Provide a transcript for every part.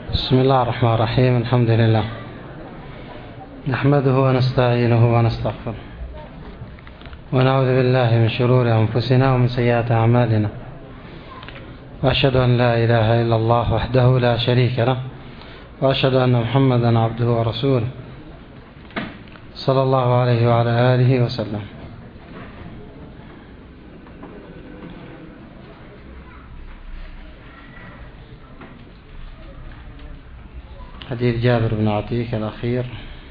بسم الله الرحمن الرحيم. الحمد لله نحمده ونستعينه ونستغفره ونعوذ بالله من شرور أنفسنا ومن سيئات أعمالنا، وأشهد أن لا إله إلا الله وحده لا شريك له، وأشهد أن محمدا عبده ورسوله صلى الله عليه وعلى آله وسلم. حديث جابر بن عتيك الأخير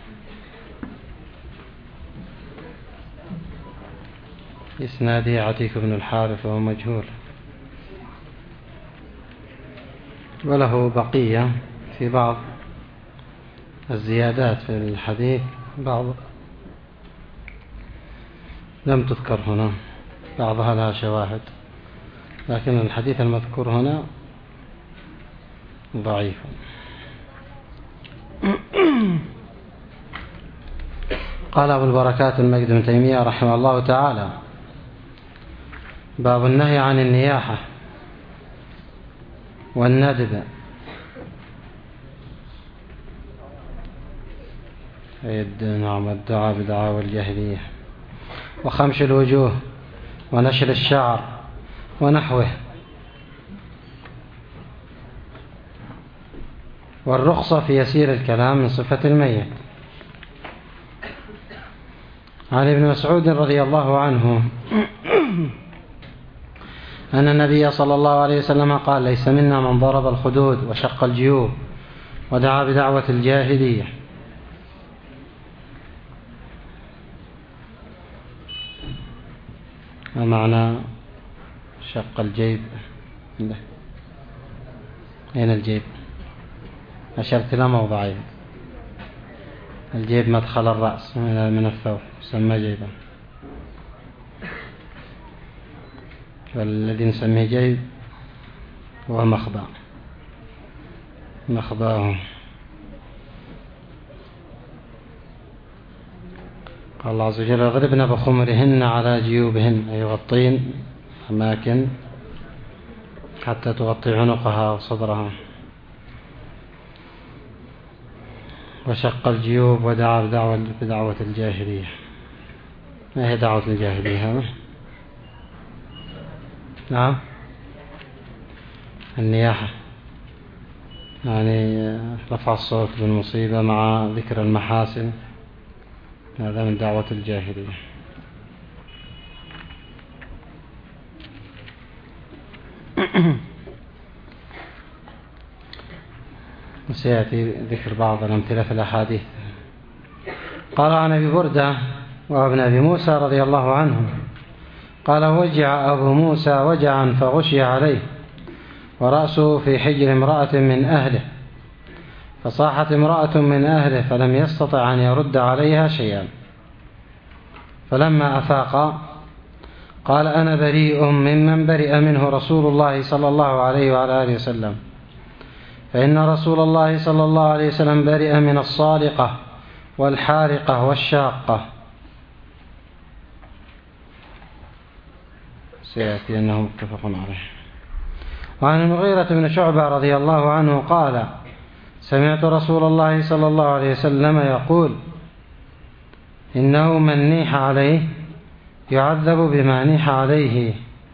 إسناده عتيك بن الحارث وهو مجهول، وله بقية في بعض الزيادات في الحديث، بعض لم تذكر هنا، بعضها لها شواهد، لكن الحديث المذكور هنا ضعيف. قال أبو البركات المجد بن تيمية رحمه الله تعالى: باب النهي عن النياحة والندب، نعم، الدعاء بدعاوى الجاهلية، وخمش الوجوه، ونشر الشعر ونحوه، والرخصة في يسير الكلام من صفة الميت. عن ابن مسعود رضي الله عنه أن النبي صلى الله عليه وسلم قال: ليس منا من ضرب الخدود وشق الجيوب ودعا بدعوة الجاهلية. ما معنى شق الجيب؟ أين الجيب؟ أشرت إلى موضعين: الجيب مدخل الرأس من الثوب يسمى جيبا، والذي نسميه جيب هو مخباه. قال الله عز وجل: اضربن بخمرهن على جيوبهن، أي يغطين أماكن حتى تغطي عنقها وصدرها. وشق الجيوب ودعا بدعوة الجاهلية. ما هي دعوة الجاهلية هذا؟ نعم، النياحة، يعني رفع الصوت بالمصيبة مع ذكر المحاسن، هذا من دعوة الجاهلية. وسيأتي ذكر بعض الأمثلة في الأحاديث. قال عن أبي بردة وابن أبي موسى رضي الله عنهم قال: وجع أبو موسى وجعا فغشي عليه ورأسه في حجر امرأة من أهله، فصاحت امرأة من أهله فلم يستطع أن يرد عليها شيئا، فلما أفاق قال: أنا بريء ممن برئ منه رسول الله صلى الله عليه وعلى آله وسلم، فإن رسول الله صلى الله عليه وسلم برئ من الصالقة والحارقة والشاقة. سيأتي أنه متفق عليه. وعن المغيرة بن شعبة رضي الله عنه قال: سمعت رسول الله صلى الله عليه وسلم يقول: إنه من نيح عليه يعذب بما نيح عليه.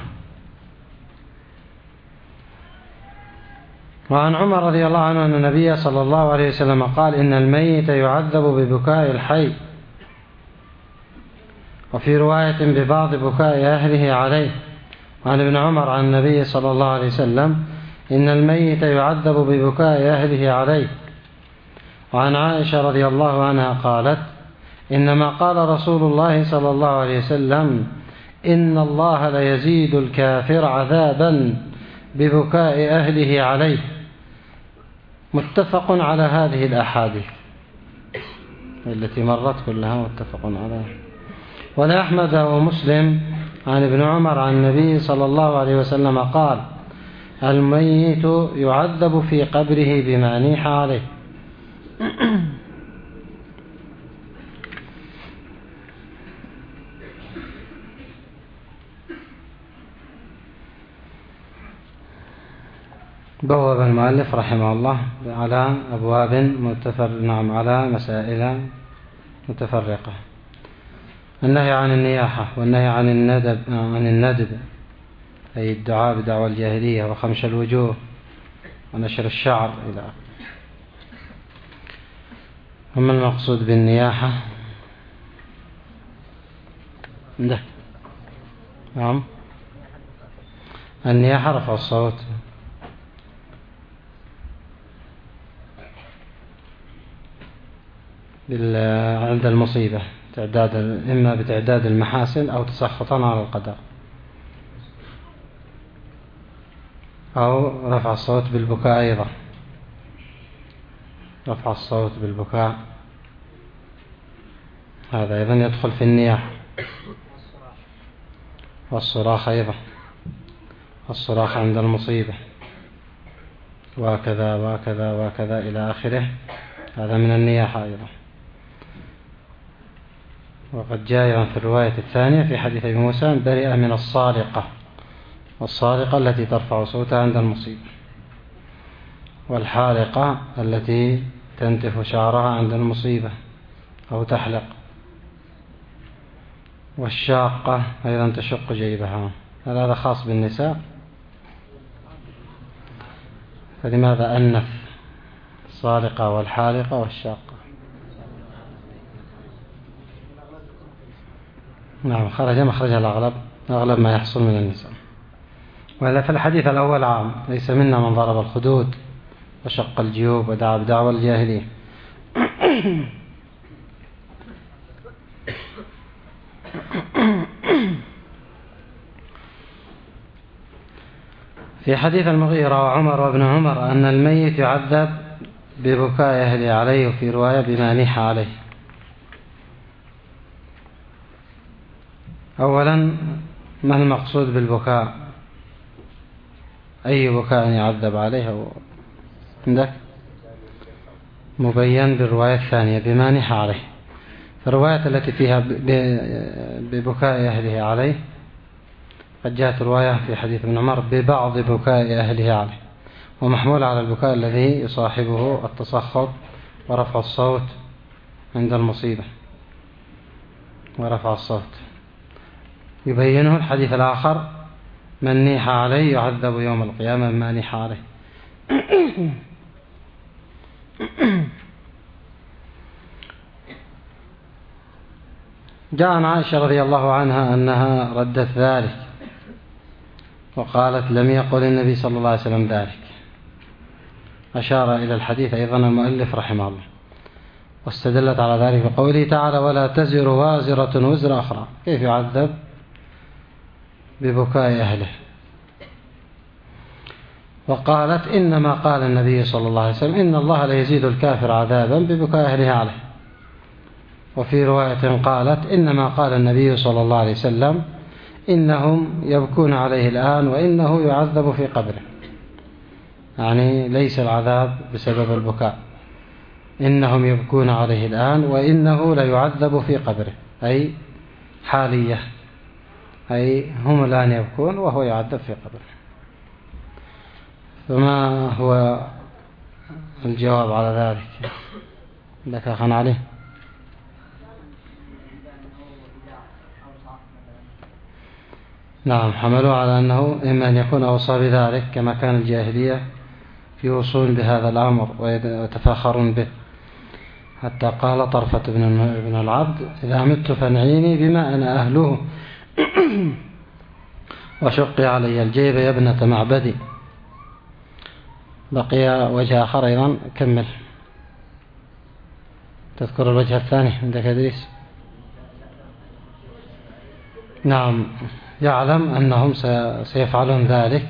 وعن عمر رضي الله عنه أن النبي صلى الله عليه وسلم قال: إن الميت يعذب ببكاء الحي، وفي رواية ببعض بكاء أهله عليه. وعن ابن عمر عن النبي صلى الله عليه وسلم: إن الميت يعذب ببكاء أهله عليه. وعن عائشة رضي الله عنها قالت: إنما قال رسول الله صلى الله عليه وسلم: إن الله ليزيد الكافر عذابا ببكاء أهله عليه. متفق على هذه الأحاديث التي مرت كلها متفق عليها. ولأحمد ومسلم عن ابن عمر عن النبي صلى الله عليه وسلم قال: الميت يعذب في قبره بما نيح عليه. بواب المؤلف رحمه الله على أبواب على مسائل متفرقة. النهي عن النياحة، والنهي عن الندب أي الدعاء بدعوى الجاهلية، وخمش الوجوه، ونشر الشعر إلى آخره. وما المقصود بالنياحة؟ نعم، النياحة رفع الصوت عند المصيبة، إما بتعداد المحاسن أو تسخطا على القدر، أو رفع الصوت بالبكاء أيضا، رفع الصوت بالبكاء هذا أيضا يدخل في النياحة. والصراخ أيضا، الصراخ عند المصيبة، وكذا وكذا وكذا إلى آخره، هذا من النياحة أيضا. وقد جاء في الرواية الثانية في حديث أبي موسى: برئ من الصارقة، والصارقة التي ترفع صوتها عند المصيبة، والحالقة التي تنتف شعرها عند المصيبة أو تحلق، والشاقة أيضا تشق جيبها. هذا خاص بالنساء، فلماذا أنث الصارقة والحالقة والشاقة؟ نعم، خرج مخرج الأغلب، أغلب ما يحصل من النساء. وإلا في الحديث الأول عام: ليس منا من ضرب الخدود وشق الجيوب ودعا بدعوى الجاهلية. في حديث المغيرة وعمر وابن عمر أن الميت يعذب ببكاء أهله عليه، وفي رواية بما نيح عليه. أولا، ما المقصود بالبكاء؟ أي بكاء يعذب عليه؟ عندك مبين بالرواية الثانية بما نيح عليه. الرواية التي فيها ببكاء أهله عليه قد جاءت رواية في حديث ابن عمر ببعض بكاء أهله عليه، ومحمول على البكاء الذي يصاحبه التسخط ورفع الصوت عند المصيبة، ورفع الصوت يبينه الحديث الآخر: من نيح عليه يعذب يوم القيامة بما نيح عليه. جاء عن عائشة رضي الله عنها أنها ردت ذلك وقالت: لم يقل النبي صلى الله عليه وسلم ذلك. أشار إلى الحديث أيضا المؤلف رحمه الله، واستدلت على ذلك بقوله تعالى: ولا تزر وازرة وزر أخرى. كيف يعذب؟ ببكاء أهله. وقالت: إنما قال النبي صلى الله عليه وسلم: إن الله لا يزيد الكافر عذابا ببكاء أهله عليه. وفي رواية قالت: إنما قال النبي صلى الله عليه وسلم: إنهم يبكون عليه الآن وإنه يعذب في قبره. يعني ليس العذاب بسبب البكاء، إنهم يبكون عليه الآن وإنه لا يعذب في قبره، أي حالية، أي هم الآن يبكون وهو يعذب في قبره. فما هو الجواب على ذلك؟ لك أخن عليه. نعم، حملوا على أنه إما أن يكون أوصى بذلك كما كان الجاهلية يوصون بهذا الأمر ويتفاخرون به، حتى قال طرفة بن العبد: إذا مت فانعيني بما أنا أهله وشقي علي الجيب يا ابنة معبدي. بقي وجه آخر أيضا، كمل. تذكر الوجه الثاني عندك إدريس؟ نعم، يعلم أنهم سيفعلون ذلك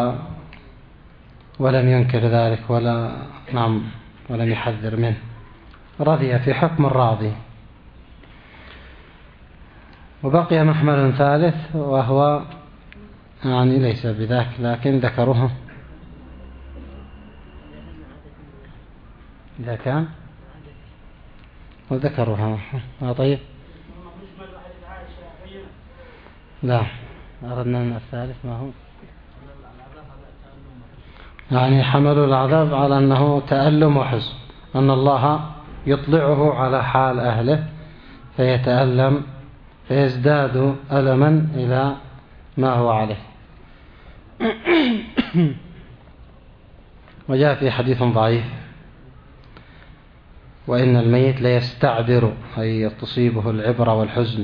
ولم ينكر ذلك ولم يحذر منه، رضي في حكم الراضي. وبقي محمل ثالث وهو يعني ليس بذاك لكن ذكره إذا كان وذكرها. طيب، لا، أردنا أن الثالث ما هو يعني حملوا العذاب على أنه تألم وحزن، أن الله يطلعه على حال أهله فيتألم فيزداد ألما إلى ما هو عليه. وجاء في حديث ضعيف: وإن الميت ليستعبر، أي تصيبه العبرة والحزن،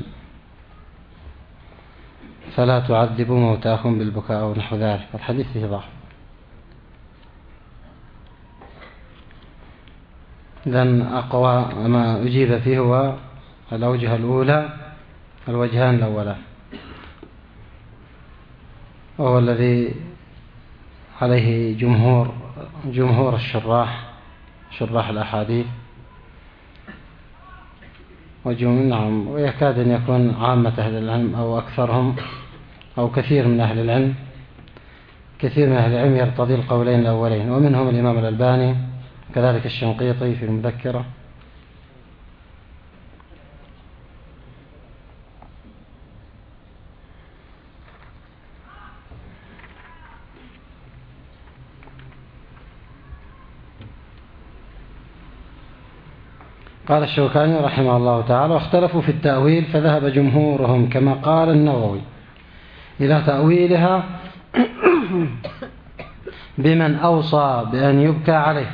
فلا تعذبوا موتاكم بالبكاء أو نحو ذلك. الحديث فيه ضعف. إذن أقوى ما أجيب فيه هو الأوجه الأولى، الوجهان الأولى، وهو الذي عليه جمهور شراح الأحاديث، نعم، ويكاد أن يكون عامة أهل العلم أو أكثرهم أو كثير من أهل العلم يرتضي القولين الأولين، ومنهم الإمام الألباني، كذلك الشنقيطي في المذكرة. قال الشوكاني رحمه الله تعالى: واختلفوا في التأويل، فذهب جمهورهم كما قال النووي إلى تأويلها بمن أوصى بأن يبكى عليه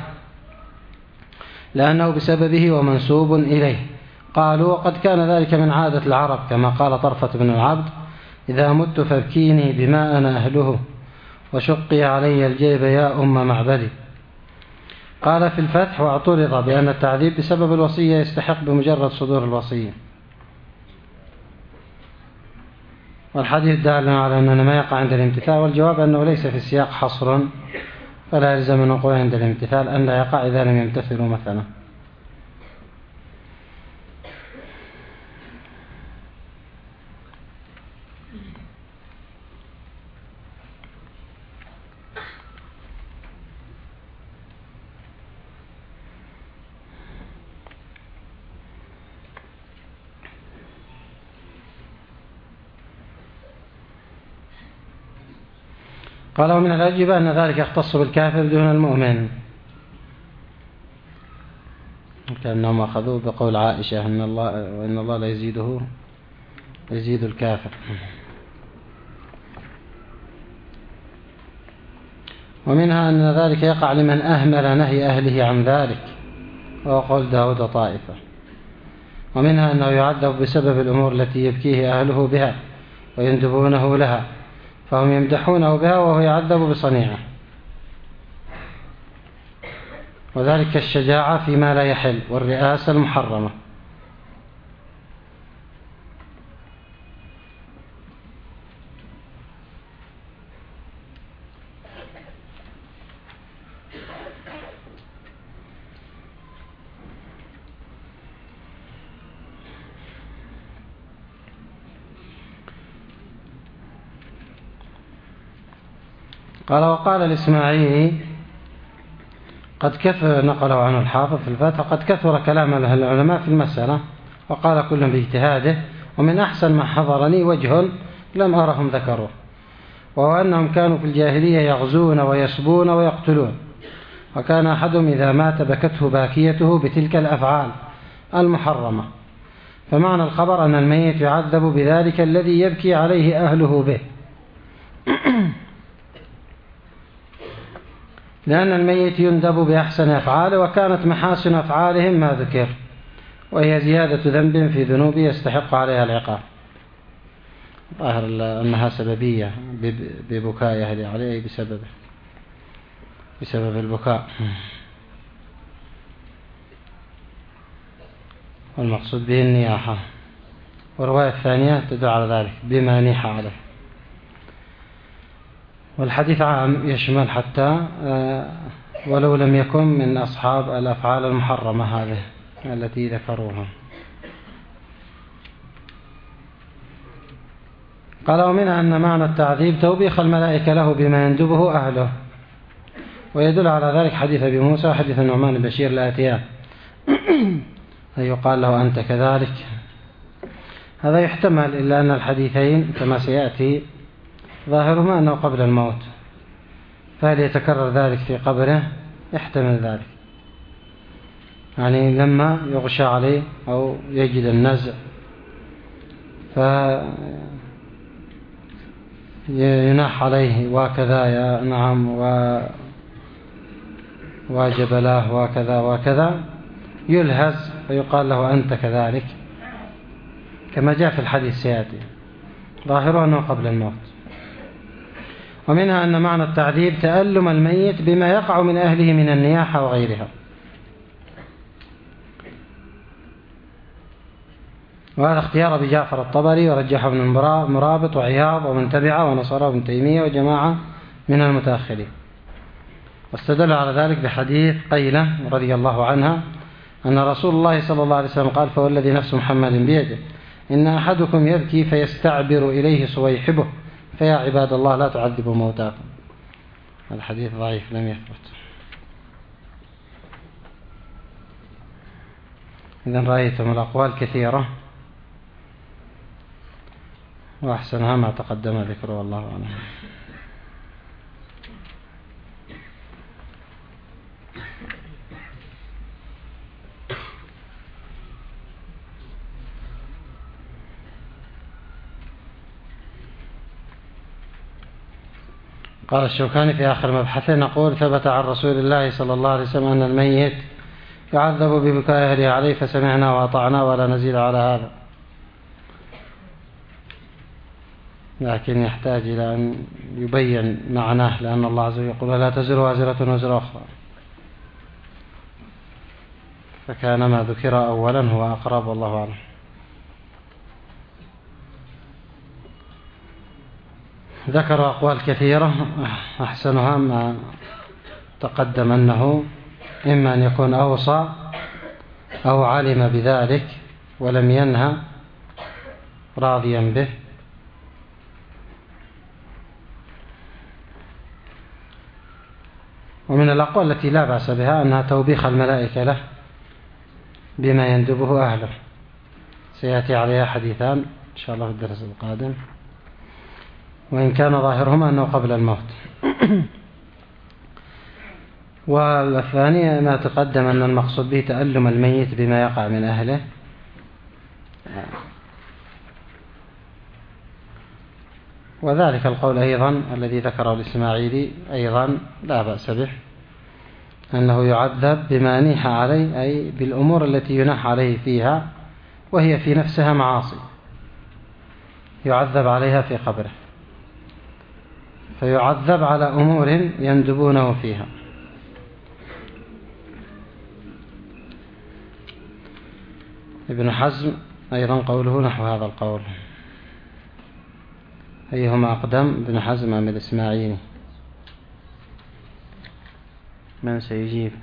لأنه بسببه ومنسوب إليه. قالوا: وقد كان ذلك من عادة العرب، كما قال طرفة بن العبد: إذا مت فابكيني بما أنا أهله، وشقي علي الجيب يا أم معبدي. قال في الفتح: واعترض بأن التعذيب بسبب الوصية يستحق بمجرد صدور الوصية. والحديث دال على أنه ما يقع عند الامتثال، والجواب أنه ليس في السياق حصر، فلا يلزم من وقوع عند الامتثال أن لا يقع إذا لم يمتثلوا مثلا. قال: ومن الأجوبة أن ذلك يختص بالكافر دون المؤمن، كأنهم أخذوه بقول عائشة: إن الله لا يزيد الكافر. ومنها أن ذلك يقع لمن أهمل نهي أهله عن ذلك، وقول داود طائفة. ومنها أنه يعذب بسبب الأمور التي يبكيه أهله بها ويندبونه لها، فهم يمدحونه بها وهو يعذب بصنيعه، وذلك الشجاعة فيما لا يحل، والرئاسة المحرمة. قال: وقال الإسماعيلي قد كثر، نقله عنه الحافظ في الفتح: قد كثر كلام العلماء في المسألة، وقال كل باجتهاده، ومن أحسن ما حضرني وجه لم أرهم ذكروه، وهو أنهم كانوا في الجاهلية يغزون ويسبون ويقتلون، وكان أحدهم إذا مات بكته باكيته بتلك الأفعال المحرمة. فمعنى الخبر أن الميت يعذب بذلك الذي يبكي عليه أهله به، لأن الميت يندب بأحسن أفعاله، وكانت محاسن أفعالهم ما ذكر، وهي زيادة ذنب في ذنوب يستحق عليها العقاب. ظاهر أنها سببية ببكاء أهله عليه بسبب البكاء، والمقصود به النياحة. والرواية الثانية تدل على ذلك: بما نيح عليه. والحديث عام يشمل حتى ولو لم يكن من أصحاب الأفعال المحرمة هذه التي ذكروها. قال: ومنها أن معنى التعذيب توبيخ الملائكة له بما يندبه أهله، ويدل على ذلك حديث أبي موسى وحديث النعمان بن بشير الآتيان، أن يقال له أنت كذلك. هذا يحتمل، إلا أن الحديثين كما سيأتي ظاهرهما أنه قبل الموت، فهل يتكرر ذلك في قبره؟ يحتمل ذلك، يعني لما يغشى عليه أو يجد النزع فيناح عليه وكذا يا نعم واجب له وكذا وكذا، يلهز فيقال له أنت كذلك، كما جاء في الحديث سيأتي، ظاهره أنه قبل الموت. ومنها أن معنى التعذيب تألم الميت بما يقع من أهله من النياحة وغيرها. وهذا اختيار أبي جعفر الطبري ورجحه ابن المرابط وعياض ومن تبعه ونصره ابن تيمية وجماعة من المتأخرين، واستدل على ذلك بحديث قيلة رضي الله عنها أن رسول الله صلى الله عليه وسلم قال: فوالذي نفس محمد بيده إن أحدكم يبكي فيستعبر إليه صويحبه فيا عباد الله لا تعذبوا موتاكم. الحديث ضعيف لم يثبت. إذن رأيتم الأقوال كثيرة وأحسنها ما تقدم ذكره والله أعلم. قال الشوكاني في آخر مبحثه: نقول ثبت عن رسول الله صلى الله عليه وسلم أن الميت يعذب ببكاء أهله عليه، فسمعنا وأطعنا ولا نزيد على هذا، لكن يحتاج إلى أن يبين معناه، لأن الله عز وجل يقول: لا تزر وازرة وزر أخرى، فكان ما ذكر أولا هو أقرب والله أعلم. ذكر أقوال كثيرة أحسنها ما تقدم، أنه إما أن يكون أوصى أو علم بذلك ولم ينهى راضيا به، ومن الأقوال التي لا بأس بها أنها توبيخ الملائكة له بما يندبه أهله، سيأتي عليها حديثان إن شاء الله في الدرس القادم، وإن كان ظاهرهما أنه قبل الموت. والثانية ما تقدم أن المقصود به تألم الميت بما يقع من أهله، وذلك القول أيضا الذي ذكره الإسماعيلي أيضا لا بأس به، أنه يعذب بما نيح عليه، أي بالأمور التي ينح عليه فيها وهي في نفسها معاصي، يعذب عليها في قبره، فيعذب على أمور يندبونه فيها. ابن حزم أيضا قوله نحو هذا القول. أيهما أقدم، ابن حزم أم الإسماعيلي؟ من سيجيب؟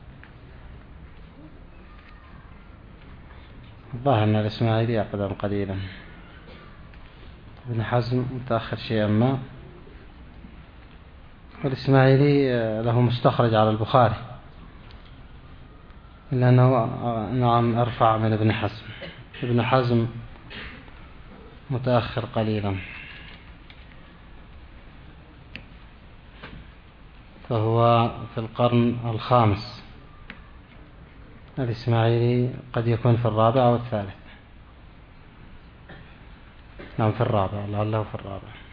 الظاهر أن الإسماعيلي أقدم قليلا، ابن حزم متأخر شيئا ما، والإسماعيلي له مستخرج على البخاري، إلا أنه نعم أرفع من ابن حزم. ابن حزم متأخر قليلا، فهو في القرن الخامس، الإسماعيلي قد يكون في الرابع أو الثالث، نعم في الرابع، لعله في الرابع.